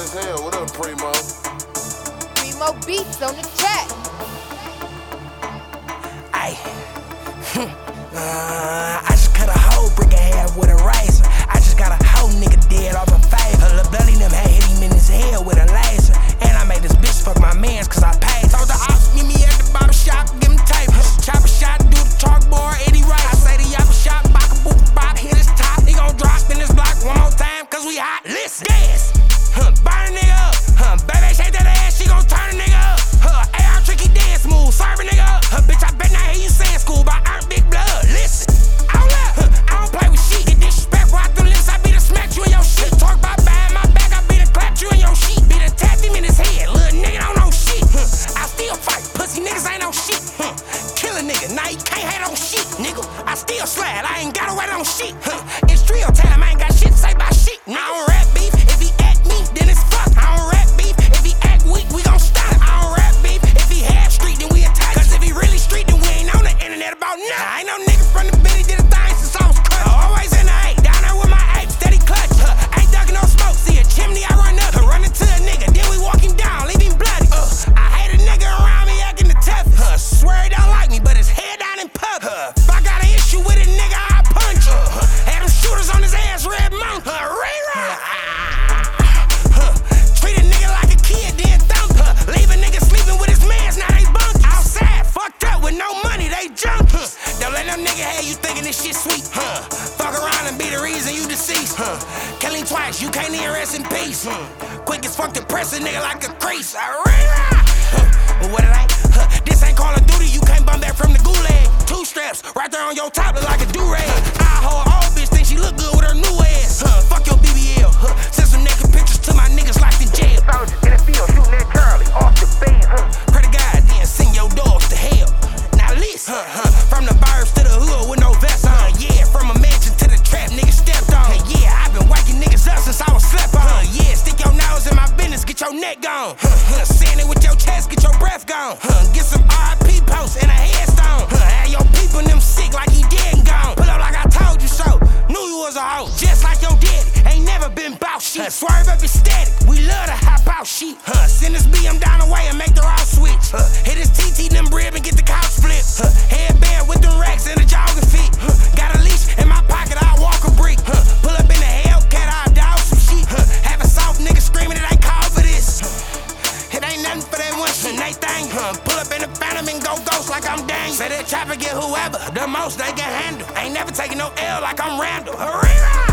as hell. What up, Primo? Primo beats on the track. Ay. I just cut a whole brick in half with a razor. I just got a whole nigga dead off a favor. Lil' Bloody them had hit him in his head with a laser. And I made this bitch fuck my mans cause I paid. Told the ops, meet me at the bottle shop, give him tape. Chop a shot, do the chalkboard, Eddie Wright. I say the yappa shot, baka boop bop, hit his top. He gon' drop in this block one more time cause we hot. Listen, dance, burn a nigga up. Baby shake that ass, she gon' turn a nigga up. AR tricky dance move, serve a nigga up. Bitch, I bet not hear you saying school, but I earned big blood. Listen, out loud, I don't play with shit. Get disrespectful out them lips, I be to smack you in your shit. Talk about behind my back, I be to clap you in your shit. Be to tap him in his head, little nigga don't know shit. I still fight, pussy niggas ain't no shit. Kill a nigga, now you can't hate on shit, nigga. I still slide, I ain't gotta wait on shit. It's drill time, I ain't got shit to say about shit. I don't rap beef, if he at me, then it's fuck. I don't rap beef, if he act weak, we gon' stop. I don't rap beef, if he half street, then we attack. Cause if he really street, then we ain't on the internet about nothing. I ain't no nigga from the bitty, did a thing since I was crushed. Always in the eight, down there with my ape, steady clutch. Ain't ducking no smoke, see a chimney, I run up. Run into a nigga, then we walk him down, leave him bloody. I hate a nigga around me acting the toughest. Swear he don't like me, but his head down in public. If I got an issue with a nigga, I punch. Had them shooters on his ass, Red Mountain. Treat a nigga like a kid, then thump. Leave a nigga sleeping with his mans, now they bunk. Outside, fucked up with no money, they junk. Don't let no nigga have you thinking this shit sweet. Fuck around and be the reason you deceased. Kill him twice, you can't even rest in peace. Quick as fuck to press a nigga like a crease. What it ain't? This ain't Call of Duty, you can't bum back from the gulag. 2 straps, right there on your top, look like a do-rag. I hold old bitch, think she look good with her new ass. Fuck your BBL, send some naked pictures to my niggas locked in jail. Soldiers in the field, shooting at Charlie, off the bed. Pray to God, then send your dogs to hell. Now listen, from the burbs to the hood with no vest on. Yeah, from a mansion to the trap, niggas stepped on. Hey, yeah, I've been waking niggas up since I was slept on. Yeah, stick your nose in my business, get your neck gone. Saying it with your chest, get your breath gone. Get some RIP posts and a headstone. Have your people them sick like he dead and gone. Pull up like I told you so. Knew you was a hoe, just like your daddy. Ain't never been bout shit. Swerve up and static, we love to hop out shit. Send this BM down the way and make the route switch. Hit his TT them rib and get the couch flip. Headband with them racks and a jogging fit. Got a leash in my pocket, I walk a brick. Pull up in the Hellcat, I dog some shit. Have a soft nigga screaming, it ain't called for this. It ain't nothing for that one shit, they thing. Pull up in the Phantom and go ghost like I'm dang. Say that chopper get whoever, the most they can handle. Ain't never taking no L like I'm Randall. Hurrah!